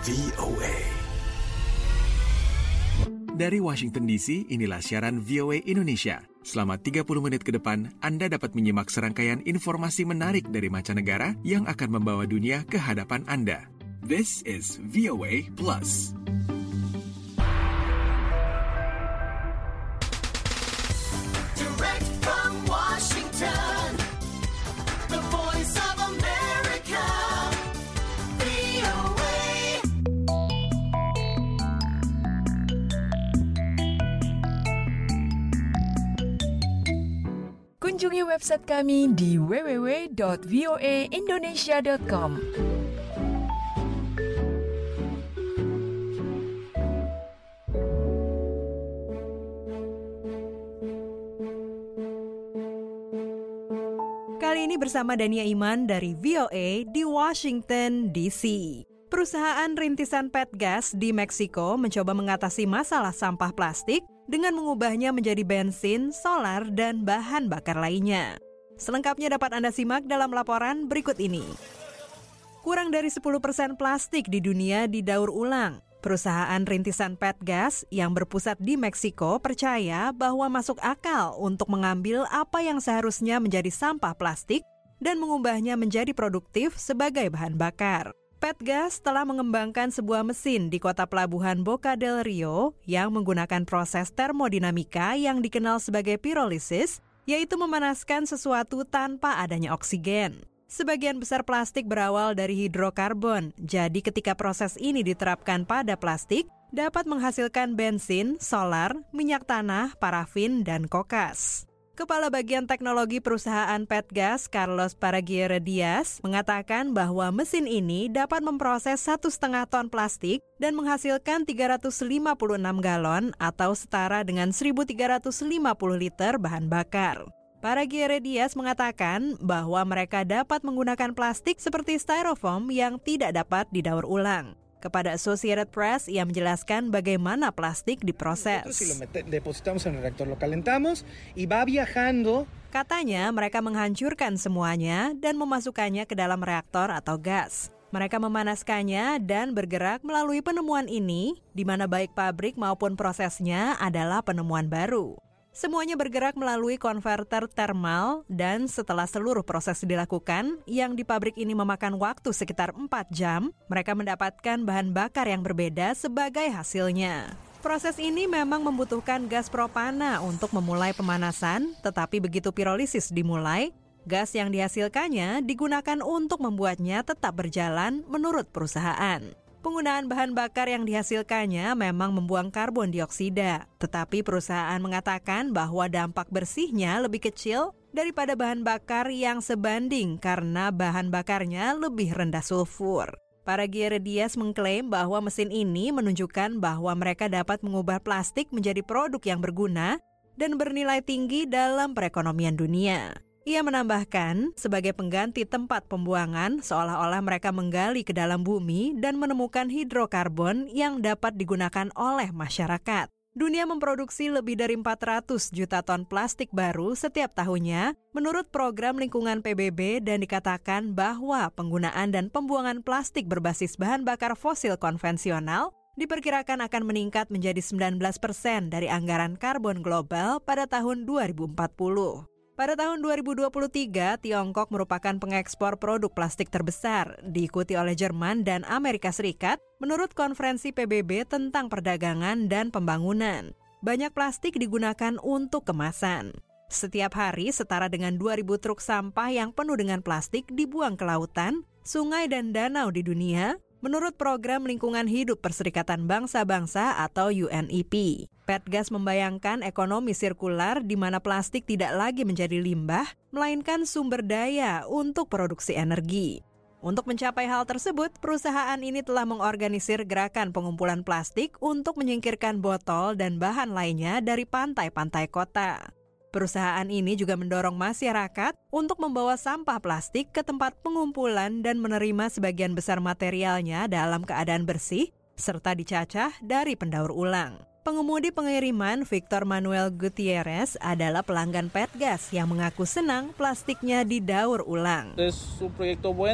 VOA. Dari Washington DC, inilah siaran VOA Indonesia. Selama 30 menit ke depan, Anda dapat menyimak serangkaian informasi menarik dari mancanegara yang akan membawa dunia ke hadapan Anda. This is VOA Plus. Direct from Washington, the voice of America, VOA. Kunjungi website kami di www.voaindonesia.com. Kali ini bersama Dania Iman dari VOA di Washington, D.C. Perusahaan rintisan Petgas di Meksiko mencoba mengatasi masalah sampah plastik dengan mengubahnya menjadi bensin, solar, dan bahan bakar lainnya. Selengkapnya dapat Anda simak dalam laporan berikut ini. Kurang dari 10% plastik di dunia didaur ulang. Perusahaan rintisan Petgas yang berpusat di Meksiko percaya bahwa masuk akal untuk mengambil apa yang seharusnya menjadi sampah plastik dan mengubahnya menjadi produktif sebagai bahan bakar. Petgas telah mengembangkan sebuah mesin di kota pelabuhan Boca del Rio yang menggunakan proses termodinamika yang dikenal sebagai pirolisis, yaitu memanaskan sesuatu tanpa adanya oksigen. Sebagian besar plastik berawal dari hidrokarbon, jadi ketika proses ini diterapkan pada plastik, dapat menghasilkan bensin, solar, minyak tanah, parafin, dan kokas. Kepala Bagian Teknologi Perusahaan Petgas, Carlos Paraguirre Diaz, mengatakan bahwa mesin ini dapat memproses 1,5 ton plastik dan menghasilkan 356 galon atau setara dengan 1.350 liter bahan bakar. Paraguirre Diaz mengatakan bahwa mereka dapat menggunakan plastik seperti styrofoam yang tidak dapat didaur ulang. Kepada Associated Press, ia menjelaskan bagaimana plastik diproses. Katanya, mereka menghancurkan semuanya dan memasukkannya ke dalam reaktor atau gas. Mereka memanaskannya dan bergerak melalui penemuan ini, di mana baik pabrik maupun prosesnya adalah penemuan baru. Semuanya bergerak melalui konverter termal dan setelah seluruh proses dilakukan, yang di pabrik ini memakan waktu sekitar 4 jam, mereka mendapatkan bahan bakar yang berbeda sebagai hasilnya. Proses ini memang membutuhkan gas propana untuk memulai pemanasan, tetapi begitu pirolisis dimulai, gas yang dihasilkannya digunakan untuk membuatnya tetap berjalan menurut perusahaan. Penggunaan bahan bakar yang dihasilkannya memang membuang karbon dioksida, tetapi perusahaan mengatakan bahwa dampak bersihnya lebih kecil daripada bahan bakar yang sebanding karena bahan bakarnya lebih rendah sulfur. Paraguirre Diaz mengklaim bahwa mesin ini menunjukkan bahwa mereka dapat mengubah plastik menjadi produk yang berguna dan bernilai tinggi dalam perekonomian dunia. Ia menambahkan, sebagai pengganti tempat pembuangan, seolah-olah mereka menggali ke dalam bumi dan menemukan hidrokarbon yang dapat digunakan oleh masyarakat. Dunia memproduksi lebih dari 400 juta ton plastik baru setiap tahunnya, menurut program lingkungan PBB, dan dikatakan bahwa penggunaan dan pembuangan plastik berbasis bahan bakar fosil konvensional diperkirakan akan meningkat menjadi 19% dari anggaran karbon global pada tahun 2040. Pada tahun 2023, Tiongkok merupakan pengekspor produk plastik terbesar, diikuti oleh Jerman dan Amerika Serikat, menurut konferensi PBB tentang perdagangan dan pembangunan. Banyak plastik digunakan untuk kemasan. Setiap hari setara dengan 2.000 truk sampah yang penuh dengan plastik dibuang ke lautan, sungai dan danau di dunia, menurut Program Lingkungan Hidup Perserikatan Bangsa-Bangsa atau UNEP. Petgas membayangkan ekonomi sirkular di mana plastik tidak lagi menjadi limbah, melainkan sumber daya untuk produksi energi. Untuk mencapai hal tersebut, perusahaan ini telah mengorganisir gerakan pengumpulan plastik untuk menyingkirkan botol dan bahan lainnya dari pantai-pantai kota. Perusahaan ini juga mendorong masyarakat untuk membawa sampah plastik ke tempat pengumpulan dan menerima sebagian besar materialnya dalam keadaan bersih, serta dicacah dari pendaur ulang. Pengemudi pengiriman Victor Manuel Gutierrez adalah pelanggan Petgas yang mengaku senang plastiknya didaur ulang. Es un proyecto bueno.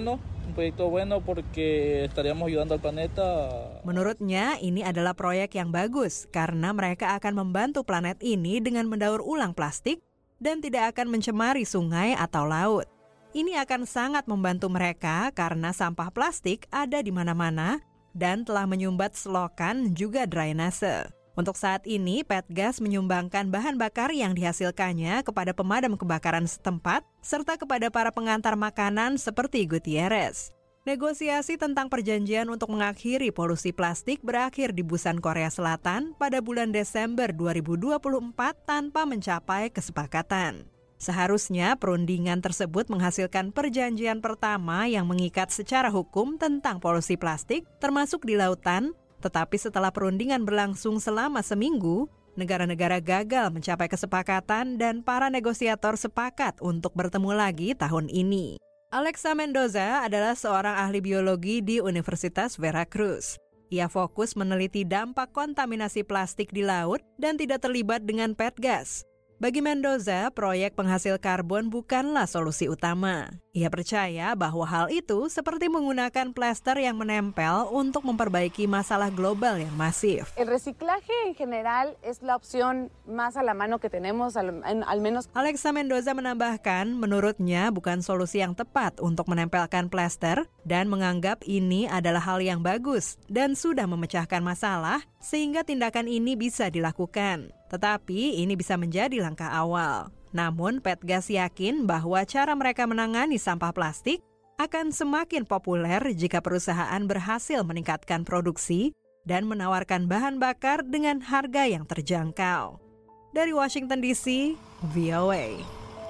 un proyecto bueno porque estaríamos ayudando al planeta. Menurutnya, ini adalah proyek yang bagus karena mereka akan membantu planet ini dengan mendaur ulang plastik dan tidak akan mencemari sungai atau laut. Ini akan sangat membantu mereka karena sampah plastik ada di mana-mana dan telah menyumbat selokan juga drainase. Untuk saat ini, Petgas menyumbangkan bahan bakar yang dihasilkannya kepada pemadam kebakaran setempat serta kepada para pengantar makanan seperti Gutierrez. Negosiasi tentang perjanjian untuk mengakhiri polusi plastik berakhir di Busan, Korea Selatan pada bulan Desember 2024 tanpa mencapai kesepakatan. Seharusnya perundingan tersebut menghasilkan perjanjian pertama yang mengikat secara hukum tentang polusi plastik termasuk di lautan. Tetapi setelah perundingan berlangsung selama seminggu, negara-negara gagal mencapai kesepakatan dan para negosiator sepakat untuk bertemu lagi tahun ini. Alexa Mendoza adalah seorang ahli biologi di Universitas Veracruz. Ia fokus meneliti dampak kontaminasi plastik di laut dan tidak terlibat dengan Petgas. Bagi Mendoza, proyek penghasil karbon bukanlah solusi utama. Ia percaya bahwa hal itu seperti menggunakan plester yang menempel untuk memperbaiki masalah global yang masif. El reciclaje en general es la opción más a la mano que tenemos, al menos. Alexa Mendoza menambahkan, menurutnya bukan solusi yang tepat untuk menempelkan plester dan menganggap ini adalah hal yang bagus dan sudah memecahkan masalah sehingga tindakan ini bisa dilakukan. Tetapi ini bisa menjadi langkah awal. Namun Petgas yakin bahwa cara mereka menangani sampah plastik akan semakin populer jika perusahaan berhasil meningkatkan produksi dan menawarkan bahan bakar dengan harga yang terjangkau. Dari Washington DC, VOA.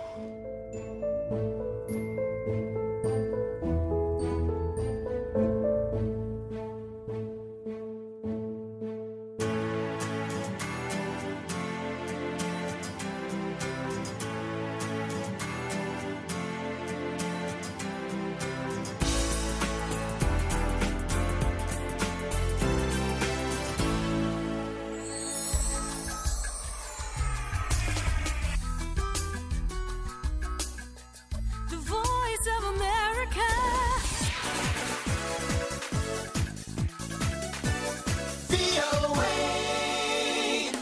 The voice of America. VOA.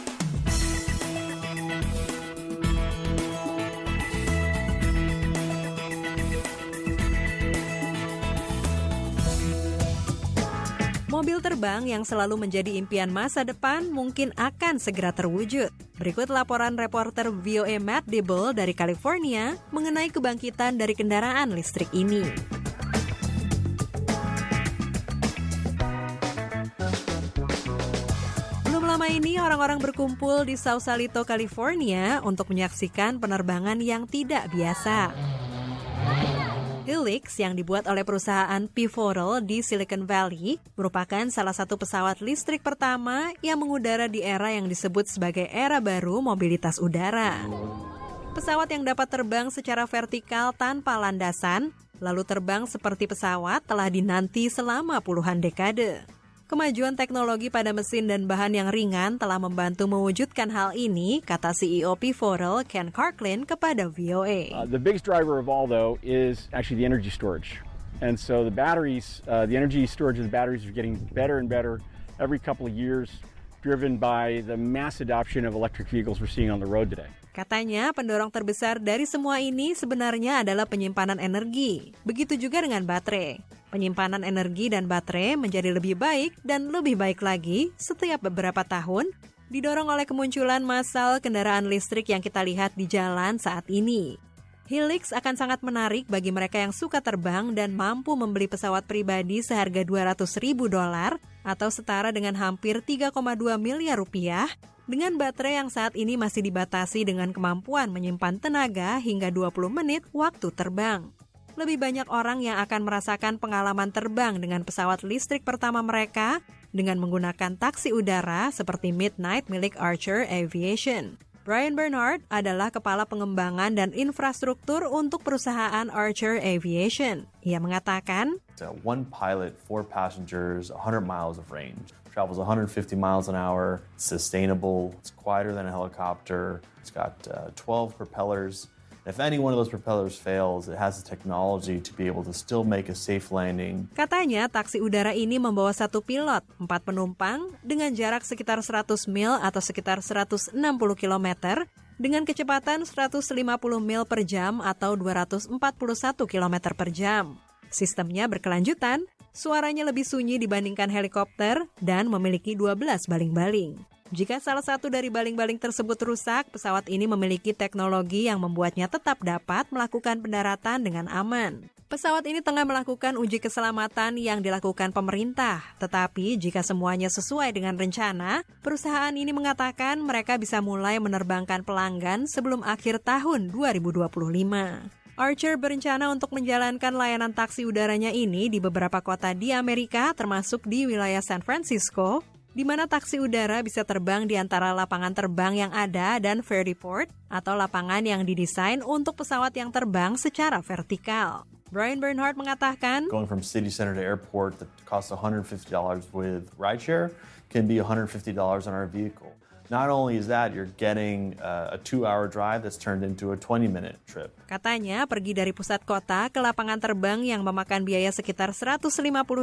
Mobil terbang yang selalu menjadi impian masa depan mungkin akan segera terwujud. Berikut laporan reporter VOA Matt Dibble dari California mengenai kebangkitan dari kendaraan listrik ini. Belum lama ini orang-orang berkumpul di Sausalito, California untuk menyaksikan penerbangan yang tidak biasa. Helix yang dibuat oleh perusahaan Pivotal di Silicon Valley merupakan salah satu pesawat listrik pertama yang mengudara di era yang disebut sebagai era baru mobilitas udara. Pesawat yang dapat terbang secara vertikal tanpa landasan, lalu terbang seperti pesawat telah dinanti selama puluhan dekade. Kemajuan teknologi pada mesin dan bahan yang ringan telah membantu mewujudkan hal ini, kata CEO Pivotal Ken Carklin kepada VOA. The biggest driver of all, though, is actually the energy storage. And so the batteries, the energy storage of the batteries are getting better and better every couple of years, driven by the mass adoption of electric vehicles we're seeing on the road today. Katanya, pendorong terbesar dari semua ini sebenarnya adalah penyimpanan energi. Begitu juga dengan baterai. Penyimpanan energi dan baterai menjadi lebih baik dan lebih baik lagi setiap beberapa tahun, didorong oleh kemunculan massal kendaraan listrik yang kita lihat di jalan saat ini. Helix akan sangat menarik bagi mereka yang suka terbang dan mampu membeli pesawat pribadi seharga $200.000 atau setara dengan hampir 3,2 miliar rupiah, dengan baterai yang saat ini masih dibatasi dengan kemampuan menyimpan tenaga hingga 20 menit waktu terbang. Lebih banyak orang yang akan merasakan pengalaman terbang dengan pesawat listrik pertama mereka dengan menggunakan taksi udara seperti Midnight milik Archer Aviation. Brian Bernard adalah kepala pengembangan dan infrastruktur untuk perusahaan Archer Aviation. Ia mengatakan, one pilot, 4 passengers, 100 miles of range. Travels 150 miles an hour, it's sustainable, it's quieter than a helicopter, it's got 12 propellers. If any one of those propellers fails, it has the technology to be able to still make a safe landing. Katanya taksi udara ini membawa 1 pilot, 4 penumpang, dengan jarak sekitar 100 mil atau sekitar 160 km, dengan kecepatan 150 mil per jam atau 241 km per jam. Sistemnya berkelanjutan, suaranya lebih sunyi dibandingkan helikopter, dan memiliki 12 baling-baling. Jika salah satu dari baling-baling tersebut rusak, pesawat ini memiliki teknologi yang membuatnya tetap dapat melakukan pendaratan dengan aman. Pesawat ini tengah melakukan uji keselamatan yang dilakukan pemerintah. Tetapi jika semuanya sesuai dengan rencana, perusahaan ini mengatakan mereka bisa mulai menerbangkan pelanggan sebelum akhir tahun 2025. Archer berencana untuk menjalankan layanan taksi udaranya ini di beberapa kota di Amerika, termasuk di wilayah San Francisco, di mana taksi udara bisa terbang di antara lapangan terbang yang ada dan vertiport, atau lapangan yang didesain untuk pesawat yang terbang secara vertikal. Brian Bernhardt mengatakan, Going from city center to airport that costs $150 with rideshare can be $150 on our vehicle. Not only is that, you're getting a 2-hour drive that's turned into a 20-minute trip. Katanya pergi dari pusat kota ke lapangan terbang yang memakan biaya sekitar $150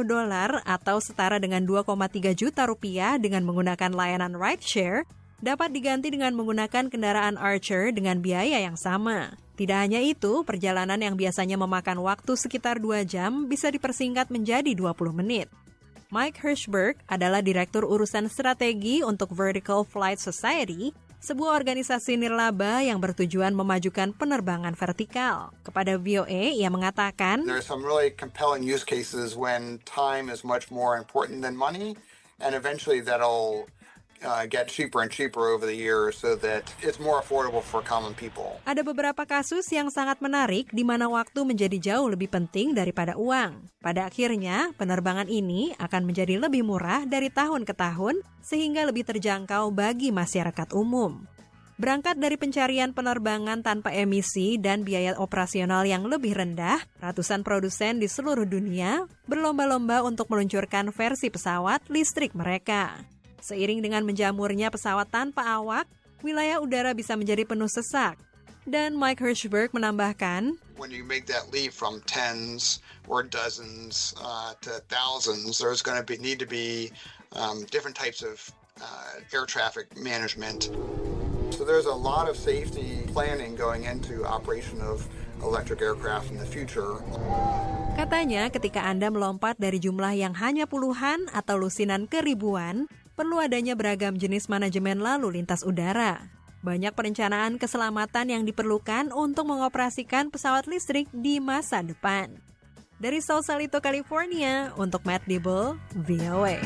atau setara dengan 2,3 juta rupiah dengan menggunakan layanan rideshare dapat diganti dengan menggunakan kendaraan Archer dengan biaya yang sama. Tidak hanya itu, perjalanan yang biasanya memakan waktu sekitar 2 jam bisa dipersingkat menjadi 20 menit. Mike Hirschberg adalah Direktur Urusan Strategi untuk Vertical Flight Society, sebuah organisasi nirlaba yang bertujuan memajukan penerbangan vertikal. Kepada VOA, ia mengatakan, There are some really compelling use cases when time is much more important than money, and eventually that'll get cheaper and cheaper over the years so that it's more affordable for common people. Ada beberapa kasus yang sangat menarik di mana waktu menjadi jauh lebih penting daripada uang. Pada akhirnya, penerbangan ini akan menjadi lebih murah dari tahun ke tahun sehingga lebih terjangkau bagi masyarakat umum. Berangkat dari pencarian penerbangan tanpa emisi dan biaya operasional yang lebih rendah, ratusan produsen di seluruh dunia berlomba-lomba untuk meluncurkan versi pesawat listrik mereka. Seiring dengan menjamurnya pesawat tanpa awak, wilayah udara bisa menjadi penuh sesak. Dan Mike Hirschberg menambahkan, When you make that leap from tens or dozens to thousands, there's going to need to be different types of air traffic management. So there's a lot of safety planning going into operation of electric aircraft in the future. Katanya ketika Anda melompat dari jumlah yang hanya puluhan atau lusinan ke ribuan, perlu adanya beragam jenis manajemen lalu lintas udara. Banyak perencanaan keselamatan yang diperlukan untuk mengoperasikan pesawat listrik di masa depan. Dari Sausalito, California, untuk Matt Dibble, VOA.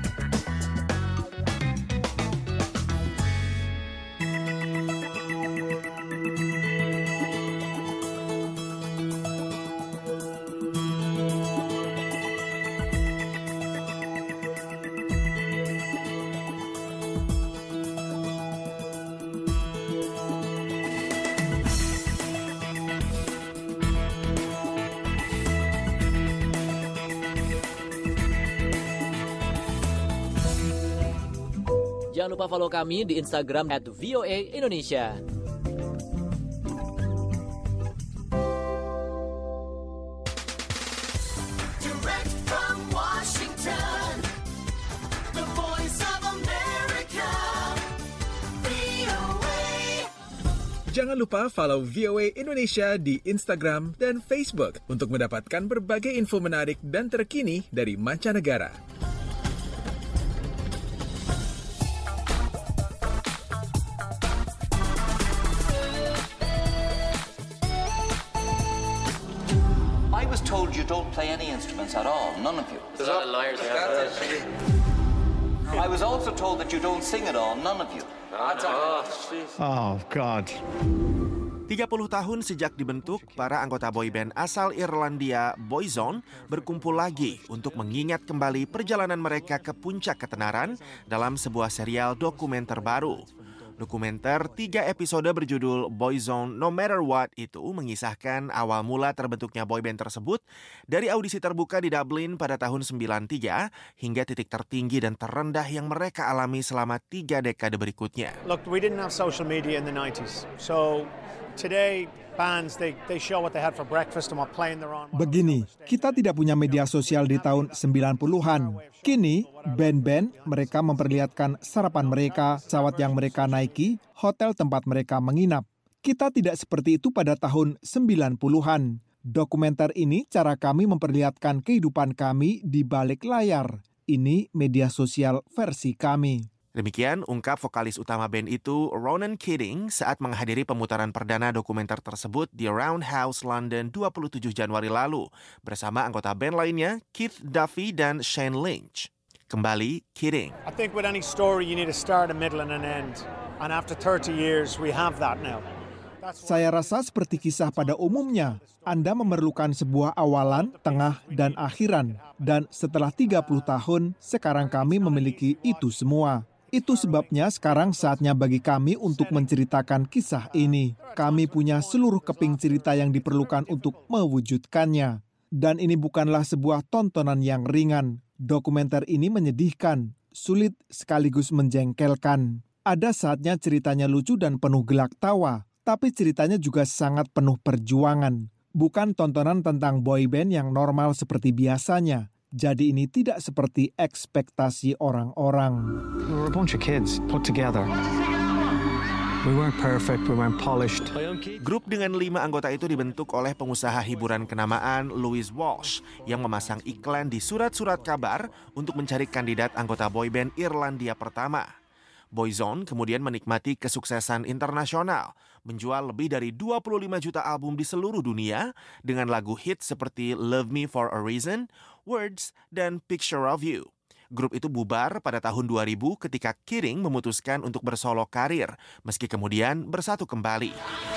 Jangan lupa follow kami di Instagram @VOA_Indonesia. Direct from Washington, the voice of America, VOA. Jangan lupa follow VOA Indonesia di Instagram dan Facebook untuk mendapatkan berbagai info menarik dan terkini dari mancanegara. I was told you don't play any instruments at all, none of you. There's a lot of liars out there. I was also told that you don't sing at all, none of you. Oh, God. 30 tahun sejak dibentuk, para anggota boyband asal Irlandia Boyzone berkumpul lagi untuk mengingat kembali perjalanan mereka ke puncak ketenaran dalam sebuah serial dokumenter baru. Dokumenter 3 episode berjudul Boyzone No Matter What itu mengisahkan awal mula terbentuknya boyband tersebut dari audisi terbuka di Dublin pada tahun 93 hingga titik tertinggi dan terendah yang mereka alami selama 3 dekade berikutnya. Look, we didn't have social media in the 90s, so Today, bands, they show what they had for breakfast and what plane they're on. Begini, kita tidak punya media sosial di tahun 90-an. Kini, band-band mereka memperlihatkan sarapan mereka, pesawat yang mereka naiki, hotel tempat mereka menginap. Kita tidak seperti itu pada tahun 90-an. Dokumenter ini cara kami memperlihatkan kehidupan kami di balik layar. Ini media sosial versi kami. Demikian ungkap vokalis utama band itu, Ronan Keating, saat menghadiri pemutaran perdana dokumenter tersebut di Roundhouse London 27 Januari lalu, bersama anggota band lainnya, Keith Duffy dan Shane Lynch. Kembali, Keating. I think with any story you need a start, a middle and an end. And after 30 years we have that now. Saya rasa seperti kisah pada umumnya, Anda memerlukan sebuah awalan, tengah, dan akhiran. Dan setelah 30 tahun, sekarang kami memiliki itu semua. Itu sebabnya sekarang saatnya bagi kami untuk menceritakan kisah ini. Kami punya seluruh keping cerita yang diperlukan untuk mewujudkannya. Dan ini bukanlah sebuah tontonan yang ringan. Dokumenter ini menyedihkan, sulit sekaligus menjengkelkan. Ada saatnya ceritanya lucu dan penuh gelak tawa. Tapi ceritanya juga sangat penuh perjuangan. Bukan tontonan tentang boyband yang normal seperti biasanya. Jadi ini tidak seperti ekspektasi orang-orang. We were a bunch of kids put together. We weren't perfect, we weren't polished. Grup dengan 5 anggota itu dibentuk oleh pengusaha hiburan kenamaan Louis Walsh yang memasang iklan di surat-surat kabar untuk mencari kandidat anggota boyband Irlandia pertama. Boyzone kemudian menikmati kesuksesan internasional, menjual lebih dari 25 juta album di seluruh dunia dengan lagu hit seperti Love Me for a Reason, Words, dan Picture of You. Grup itu bubar pada tahun 2000 ketika Keating memutuskan untuk bersolo karir, meski kemudian bersatu kembali.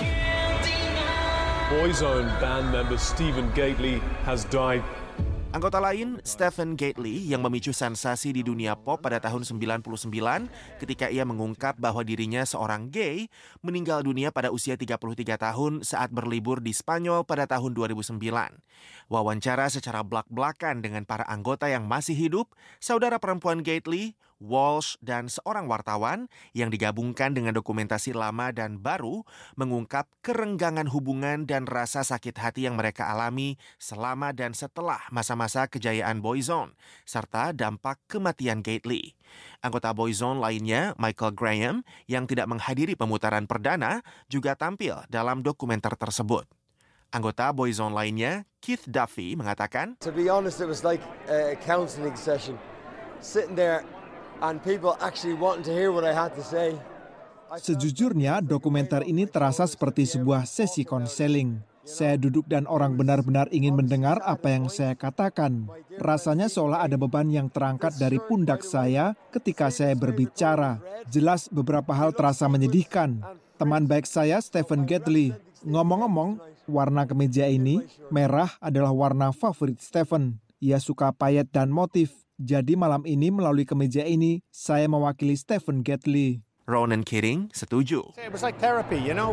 Boyzone band member Stephen Gately has died. Anggota lain, Stephen Gately, yang memicu sensasi di dunia pop pada tahun 99 ketika ia mengungkap bahwa dirinya seorang gay, meninggal dunia pada usia 33 tahun saat berlibur di Spanyol pada tahun 2009. Wawancara secara blak-blakan dengan para anggota yang masih hidup, saudara perempuan Gately, Walsh, dan seorang wartawan yang digabungkan dengan dokumentasi lama dan baru mengungkap kerenggangan hubungan dan rasa sakit hati yang mereka alami selama dan setelah masa-masa kejayaan Boyzone, serta dampak kematian Gately. Anggota Boyzone lainnya, Michael Graham, yang tidak menghadiri pemutaran perdana, juga tampil dalam dokumenter tersebut. Anggota Boyzone lainnya, Keith Duffy, mengatakan, To be honest, it was like a counseling session. Sitting there and people actually wanting to hear what I had to say. Sejujurnya, dokumenter ini terasa seperti sebuah sesi konseling. Saya duduk dan orang benar-benar ingin mendengar apa yang saya katakan. Rasanya seolah ada beban yang terangkat dari pundak saya ketika saya berbicara. Jelas beberapa hal terasa menyedihkan. Teman baik saya, Stephen Gately. Ngomong-ngomong, warna kemeja ini, merah adalah warna favorit Stephen. Ia suka payet dan motif. Jadi malam ini melalui kemeja ini, saya mewakili Stephen Gately. Ronan Keating setuju. It was like therapy, you know.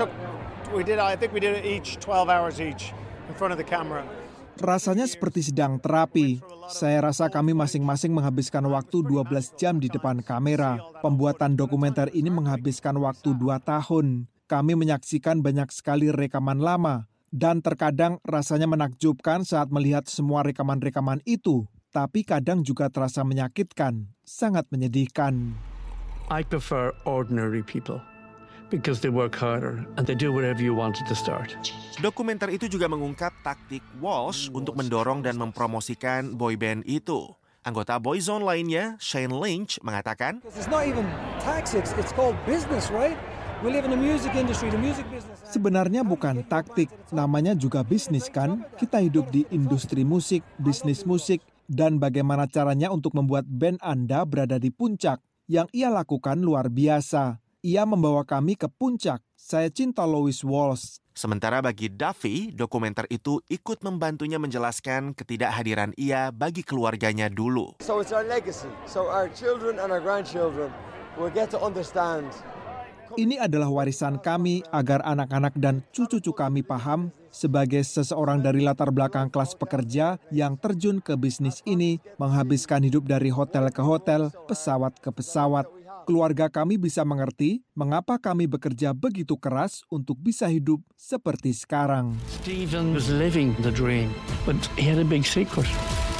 I think we did it each 12 hours each in front of the camera. Rasanya seperti sedang terapi. Saya rasa kami masing-masing menghabiskan waktu 12 jam di depan kamera. Pembuatan dokumenter ini menghabiskan waktu 2 tahun. Kami menyaksikan banyak sekali rekaman lama. Dan terkadang rasanya menakjubkan saat melihat semua rekaman-rekaman itu. Tapi kadang juga terasa menyakitkan, sangat menyedihkan. I prefer ordinary people because they work harder and they do whatever you wanted to start. Dokumenter itu juga mengungkap taktik Walsh untuk mendorong dan mempromosikan boyband itu. Anggota Boyzone lainnya, Shane Lynch, mengatakan, It's not even tactics, it's called business, right? We live in the music industry, the music business. Sebenarnya bukan taktik, namanya juga bisnis kan? Kita hidup di industri musik, bisnis musik, dan bagaimana caranya untuk membuat band Anda berada di puncak. Yang ia lakukan luar biasa. Ia membawa kami ke puncak. Saya cinta Louis Walsh. Sementara bagi Duffy, dokumenter itu ikut membantunya menjelaskan ketidakhadiran ia bagi keluarganya dulu. So it's our legacy. So our children and our grandchildren will get to understand. Ini adalah warisan kami agar anak-anak dan cucu-cucu kami paham sebagai seseorang dari latar belakang kelas pekerja yang terjun ke bisnis ini, menghabiskan hidup dari hotel ke hotel, pesawat ke pesawat. keluarga kami bisa mengerti mengapa kami bekerja begitu keras untuk bisa hidup seperti sekarang. Stephen was living the dream, but he had a big secret.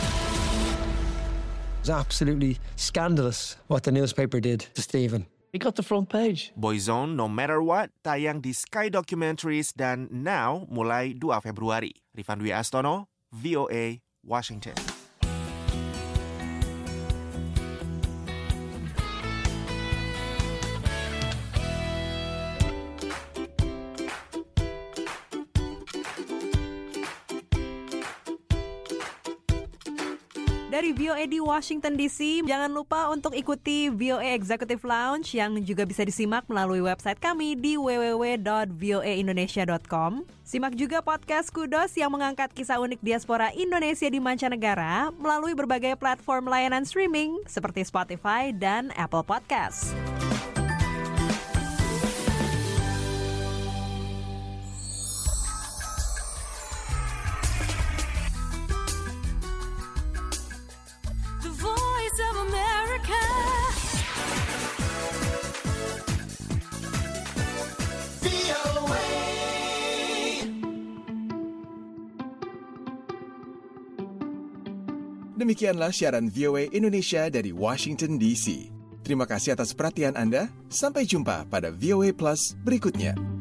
It's absolutely scandalous what the newspaper did to Stephen. He got the front page. Boyzone No Matter What tayang di Sky Documentaries dan Now mulai 2 Februari. Rifan Dwi Astono, VOA, Washington. Dari VOA di Washington DC, jangan lupa untuk ikuti VOA Executive Lounge yang juga bisa disimak melalui website kami di www.voaindonesia.com. Simak juga podcast Kudos yang mengangkat kisah unik diaspora Indonesia di mancanegara melalui berbagai platform layanan streaming seperti Spotify dan Apple Podcasts. Demikianlah siaran VOA Indonesia dari Washington DC. Terima kasih atas perhatian Anda. Sampai jumpa pada VOA Plus berikutnya.